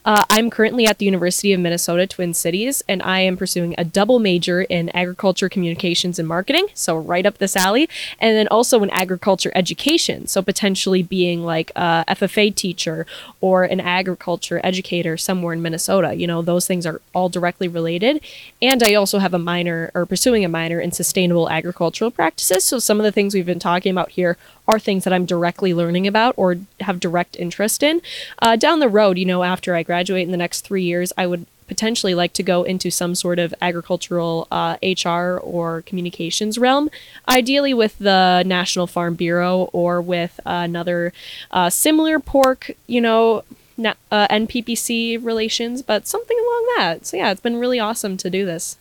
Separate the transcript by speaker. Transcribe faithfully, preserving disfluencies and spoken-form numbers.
Speaker 1: Uh, I'm currently at the University of Minnesota Twin Cities, and I am pursuing a double major in agriculture communications and marketing, so right up this alley, and then also in agriculture education, so potentially being like a F F A teacher or an agriculture educator somewhere in Minnesota. You know, those things are all directly related. And I also have a minor, or pursuing a minor in sustainable agricultural practices, so some of the things we've been talking about here are things that I'm directly learning about or have direct interest in. Uh, down the road, you know, after I graduate in the next three years, I would potentially like to go into some sort of agricultural uh, H R or communications realm, ideally with the National Farm Bureau or with uh, another uh, similar pork, you know, na- uh, N P P C relations, but something along that. So yeah, it's been really awesome to do this.